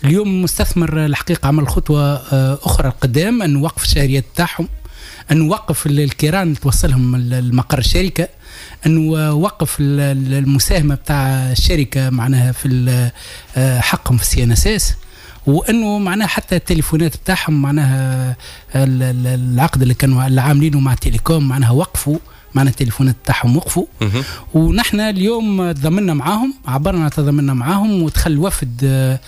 اليوم مستثمر الحقيقة عمل خطوة أخرى قدام، أن وقف الشهريات تاعهم، أن وقف الكيران توصلهم المقر الشركة، أن وقف المساهمة بتاع الشركة معناها في حقهم في CNSS، وأنه معناها حتى التليفونات بتاعهم معناها العقد اللي كانوا عاملينه مع تيليكوم معناها وقفوا، معنا التليفونات بتاعهم وقفوا. ونحن اليوم تضامنا معاهم، عبرنا تضامنا معاهم، ودخل وفد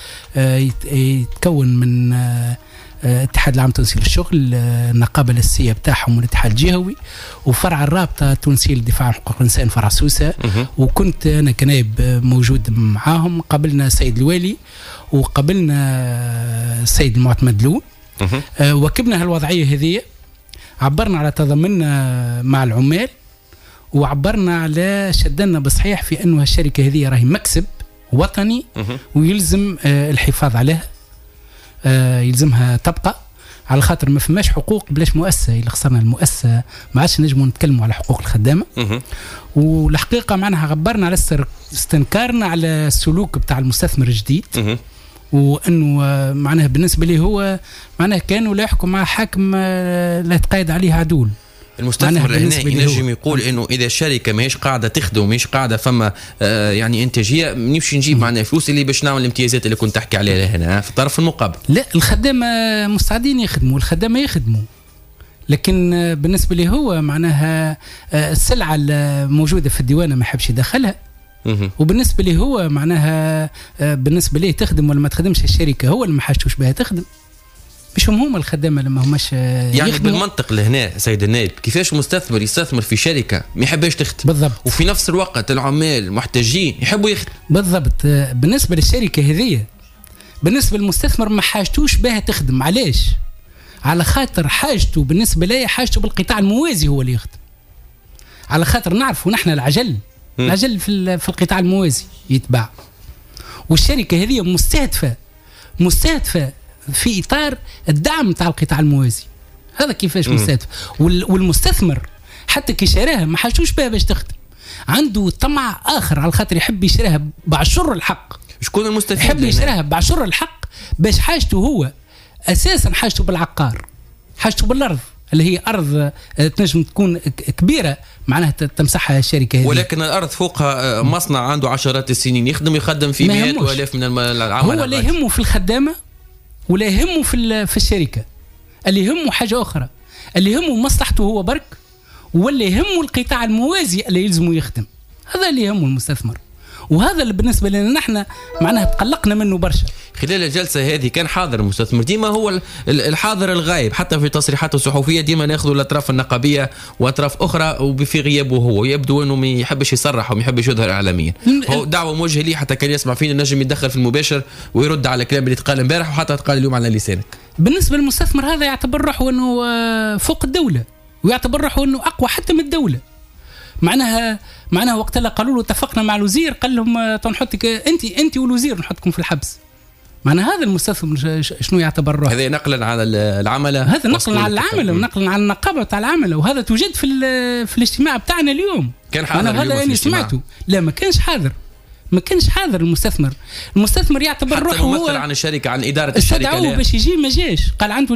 يتكون من اتحاد العام التونسي للشغل، النقابة الأساسية بتاعهم والاتحاد الجهوي، وفرع الرابطة التونسية للدفاع عن حقوق الإنسان فرع سوسة. وكنت أنا كنائب موجود معاهم. قابلنا السيد الوالي وقابلنا السيد المعتمد لون، وكبنا هالوضعية هذه، عبرنا على تضامننا مع العمال، وعبرنا على شدنا بصحيح في أنه الشركة هذه راهي مكسب وطني ويلزم الحفاظ عليها، يلزمها تبقى، على خاطر ما فماش حقوق بلاش مؤسسة. إذا خسرنا المؤسسة ما عادش نجموا نتكلموا على حقوق الخدامة. والحقيقة معناها عبرنا على استنكارنا على السلوك بتاع المستثمر الجديد، وأنه معناها بالنسبة لي هو معناها كانوا لا يحكم مع حاكم لا يتقايد عليه عدول. المستثمر هنا ينجم يقول انه اذا الشركه ماهيش قاعده تخدم ماهيش قاعده فما يعني انتاجيه، نمشي نجيب معنا فلوس اللي باش نعمل الامتيازات اللي كنت تحكي عليها هنا في الطرف المقابل. لا، الخدامه مستعدين يخدموا، الخدامه يخدموا، لكن بالنسبه لي هو معناها السلعه الموجوده في الديوانه ما يحبش يدخلها. وبالنسبه لي هو معناها بالنسبه ليه تخدم ولا ما تخدمش الشركه، هو اللي ما حاجتوش بها تخدم، مش هم الخدامه لما هماش يعني يخدموا. بالمنطق لهنا سيد النائب، كيفاش مستثمر يستثمر في شركه ما يحبش تخدم بالضبط، وفي نفس الوقت العمال محتاجين يحبوا يخدموا بالضبط. بالنسبه للشركه هذه، بالنسبه للمستثمر ما حاجتوش بها تخدم. علاش؟ على خاطر حاجته بالنسبه لي حاجته بالقطاع الموازي هو اللي يخدم، على خاطر نعرفوا نحن العجل في القطاع الموازي يتباع، والشركه هذه مستهدفه في إطار الدعم تاع القطاع الموازي. هذا كيفاش مستهدف. والمستثمر حتى كي شراها ما حاجتوش بها باش تخدم، عنده طمع آخر، على خاطر يحب يشراها بعشر الحق. شكون المستفيد؟ يحب يشراها بعشر الحق باش حاجته هو أساسا حاجته بالعقار، حاجته بالأرض اللي هي أرض تنجم تكون كبيرة معناها تمسحها الشركة هذه، ولكن الأرض فوق مصنع عنده عشرات السنين يخدم في مئات وآلاف من العمال. هو لا يهمه في الخدامة ولا يهمه في الشركة، اللي يهمه حاجة أخرى، اللي يهمه مصلحته هو برك، ولا يهمه القطاع الموازي اللي يلزمه يخدم. هذا اللي يهمه المستثمر، وهذا اللي بالنسبة لنا نحن معناها تقلقنا منه برشا. خلال الجلسة هذه كان حاضر المستثمر، ديما هو الحاضر الغايب، حتى في تصريحاته الصحفية ديما ناخذوا الأطراف النقابية وأطراف أخرى وفي غيابه هو، يبدو أنه ما يحبش يصرح وما يحبش يظهر إعلاميا. هو دعوة موجهة لي حتى كان يسمع فينا نجم يتدخل في المباشر ويرد على الكلام اللي تقال امبارح وحتى تقال اليوم على لسانك. بالنسبة للمستثمر هذا يعتبر روحه أنه فوق الدولة، ويعتبر روحه أنه أقوى حتى من الدولة. معناها وقت اللي قالوا له اتفقنا مع الوزير قال لهم تنحطك انت والوزير نحطكم في الحبس. معناها هذا المستثمر شنو يعتبر روحه؟ هذا نقلا على العمله، هذا نقلا على العمله ونقلا على النقابه تاع العمله، وهذا توجد في الاجتماع بتاعنا اليوم. كان حاضر اليوم هذا يعني سمعته؟ لا، ما كانش حاضر المستثمر يعتبر روحه هو الممثل عن الشركه عن اداره الشركه استدعوه باش يجي ما جاش، قال عنده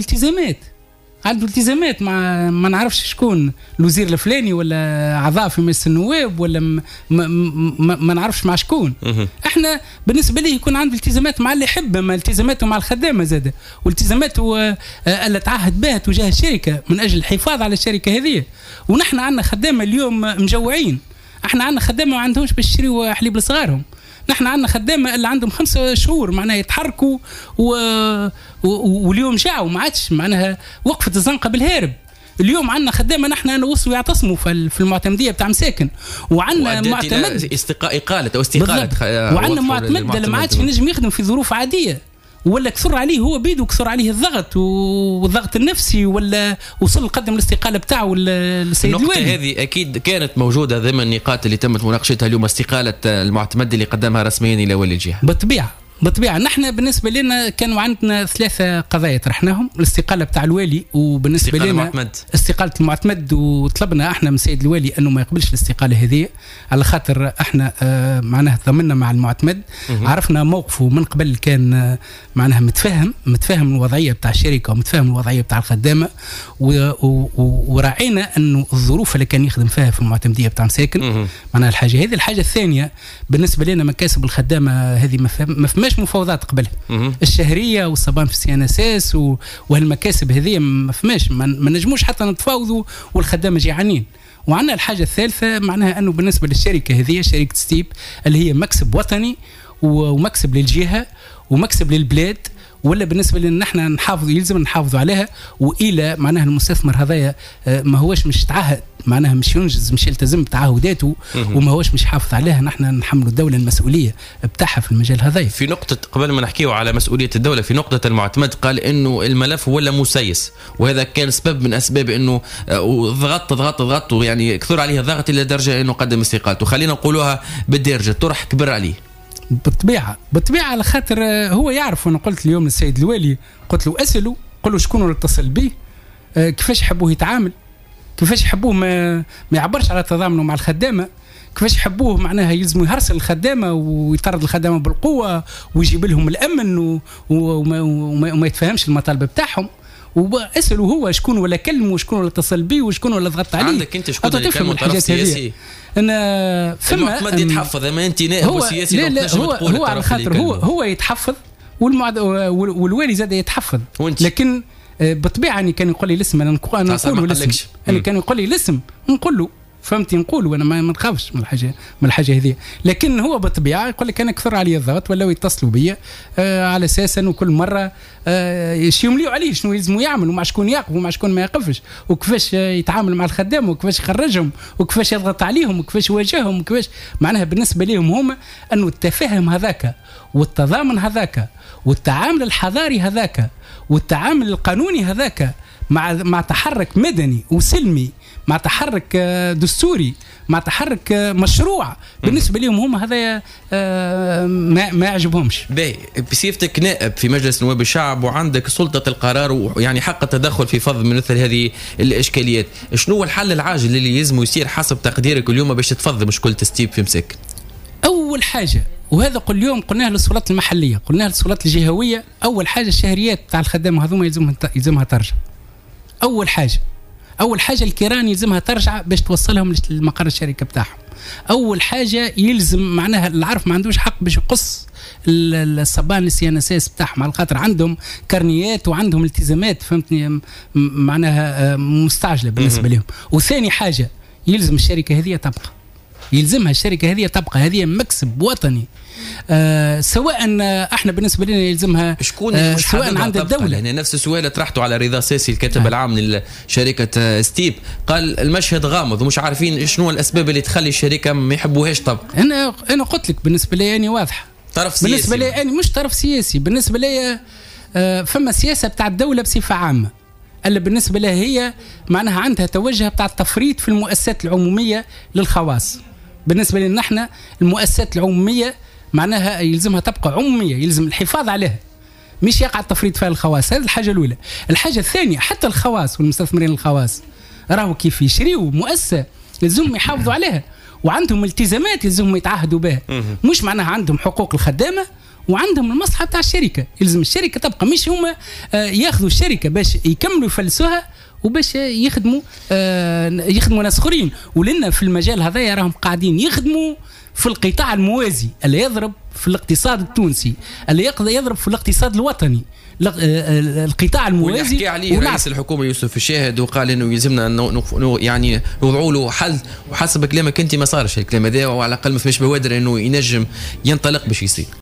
التزامات مع ما نعرفش شكون الوزير الفلاني ولا اعضاء في مجلس النواب ولا ما نعرفش مع شكون. احنا بالنسبه ليه يكون عنده التزامات مع اللي يحب، ما التزاماته مع الخدامه زاده، والتزاماته اللي تعهد بها تجاه الشركه من اجل الحفاظ على الشركه هذه. ونحن عندنا خدامه اليوم مجوعين، احنا عندنا خدامه ما عندهمش باش يشريوا حليب لصغارهم، نحن عندنا خدامه اللي عندهم 5 شهور معناها يتحركوا واليوم جاعوا ما عادش معناها وقفت الزنقه بالهارب. اليوم عندنا خدامه نحن وصلوا يعتصموا في المعتمديه بتاع مساكن، وعندنا معتمد اقاله او استقاله، وعندنا معتمد اللي ما عادش ينجم يخدم في ظروف عاديه، ولا كثر عليه هو بيده كثر عليه الضغط والضغط النفسي، ولا وصل قدم الاستقاله بتاعه السيد الوالي. النقطه هذه اكيد كانت موجوده ضمن النقاط اللي تمت مناقشتها اليوم، استقاله المعتمد اللي قدمها رسميا الى ولي الجهه. بالطبيعه بالطبيعه نحن بالنسبه لنا كانوا عندنا 3 قضايا طرحناهم: الاستقاله بتاع الوالي، وبالنسبه لنا استقاله المعتمد، وطلبنا احنا من السيد الوالي انه ما يقبلش الاستقاله هذه على خاطر احنا معناها ضمننا مع المعتمد. عرفنا موقفه من قبل، كان معناها متفهم الوضعيه بتاع الشركه ومتفهم الوضعيه بتاع الخدامه، وراعينا انه الظروف اللي كان يخدم فيها في المعتمديه بتاع مساكن معناها الحاجه هذه. الحاجه الثانيه بالنسبه لنا مكاسب الخدامه هذه ما فماش مفاوضات قبلها، الشهريه والصبان في السي ان اس اس وهالمكاسب هذه ما فماش، ما نجموش حتى نتفاوضوا والخدامه جيعانين. وعندنا الحاجه الثالثه معناها انه بالنسبه للشركه هذه شركه ستيب اللي هي مكسب وطني ومكسب للجهه ومكسب للبلاد، ولا بالنسبه لنا نحن نحافظ يلزم نحافظوا عليها، والى معناها المستثمر هذايا ما هوش مش تعهد معناها مش ينجز مش يلتزم بتعهداته وما هوش مش حافظ عليها، نحن نحملوا الدوله المسؤوليه بتاعها في المجال هذايا. في نقطه قبل ما نحكيوا على مسؤوليه الدوله، في نقطه المعتمد قال انه الملف ولا مسيس، وهذا كان سبب من اسباب انه ضغط يعني كثر عليه الضغط الى درجه انه قدم استقالته. خلينا نقولوها بالدرجه، طرح كبر عليه بالطبيعه على خاطر هو يعرف. وانا قلت اليوم للسيد الوالي، قلت له اساله، قل له شكون اللي اتصل به، كيفاش يحبوه يتعامل، كيفاش يحبوه ما يعبرش على تضامنه مع الخدامه، كيفاش يحبوه معناها يلزموا يهرسل الخدامه ويطرد الخدامه بالقوه ويجيب لهم الامن وما يتفهمش المطالب بتاعهم. واسألوا هو شكون ولا كلمه وشكون ولا اتصل به وشكون ولا ضغط عليه. عندك انت شكون اللي كان طرف سياسي؟ انا فما المعتمد يتحفظ، اما انت نائب سياسي لا هو على خاطر هو يتحفظ والوالي زاد يتحفظ، لكن بالطبيعه اني كان يقول لي الاسم، انا نقول الاسم، اللي كان يقول لي الاسم نقول له فهمتي، نقول وانا ما نخافش من الحاجه هذه. لكن هو بالطبيعه يقول لك انا كثر علي الضغط ولاو يتصلوا بيا على اساس انه كل مره يمليوا عليه شنو يلزموا يعمل ومع شكون يقف ومع شكون ما يقفش، وكيفاش يتعامل مع الخدام وكيفاش يخرجهم وكيفاش يضغط عليهم وكيفاش يواجههم وكيفاش معناها بالنسبه لهم هما انه التفاهم هذاك والتضامن هذاك والتعامل الحضاري هذاك والتعامل القانوني هذاك مع تحرك مدني وسلمي، مع تحرك دستوري، مع تحرك مشروع، بالنسبه لهم هم هذا ما يعجبهمش. بصفتك نائب في مجلس نواب الشعب وعندك سلطه القرار ويعني حق التدخل في فض من مثل هذه الاشكاليات، شنو هو الحل العاجل اللي يلزم يصير حسب تقديرك اليوم باش تفض مشكله ستيب في مساكن؟ اول حاجه، وهذا كل يوم قلناها للسلطات المحليه، قلناها للسلطات الجهويه، اول حاجه الشهريات تاع الخدامه هذوما يلزمها ترجع. اول حاجه الكيران يلزمها ترجع باش توصلهم لمقر الشركه بتاعهم. اول حاجه يلزم معناها العرف ما عندوش حق باش يقص الصبان للسي ان اس اس بتاعهم، على خاطر عندهم كرنيات وعندهم التزامات فهمتني معناها مستعجله بالنسبه لهم. وثاني حاجه يلزم الشركه هذه تبقى، يلزمها الشركه هذه تبقى، هذه مكسب وطني. سواء احنا بالنسبه لنا يلزمها سواء عند الدوله. يعني نفس السؤال طرحته على رضا ساسي الكاتب العام لشركه ستيب، قال المشهد غامض ومش عارفين شنو الاسباب اللي تخلي الشركه ما يحبوهاش تبقى. انا قلت لك بالنسبه لي يعني واضحه، طرف سياسي بالنسبه لي يعني مش طرف سياسي، بالنسبه لي فما سياسه بتاع الدوله بصفه عامه اللي بالنسبه لها هي معناها عندها توجه بتاع التفريط في المؤسسات العموميه للخواص. بالنسبه لنا احنا المؤسسات العموميه معناها يلزمها تبقى عموميه، يلزم الحفاظ عليها، مش يقع التفريط فيها الخواص. هذه الحاجه الاولى. الحاجه الثانيه حتى الخواص والمستثمرين الخواص راهو كيف يشريوا مؤسسه يلزمهم يحافظوا عليها وعندهم التزامات يلزمهم يتعهدوا بها، مش معناها عندهم حقوق الخدامه وعندهم المصلحه بتاع الشركه، يلزم الشركه تبقى، مش هما ياخذوا الشركه باش يكملوا يفلسوها وباش يخدموا ناس اخرين. ولنا في المجال هذا راهم قاعدين يخدموا في القطاع الموازي اللي يضرب في الاقتصاد التونسي، اللي يضرب في الاقتصاد الوطني، القطاع الموازي. ويحكي عليه رئيس الحكومه يوسف الشاهد وقال انه يلزمنا يعني نوضعوا له حل، وحسب كلامك انت ما صارش الكلام هذا، وعلى الاقل ما فيش بوادر انه ينجم ينطلق باش يصير.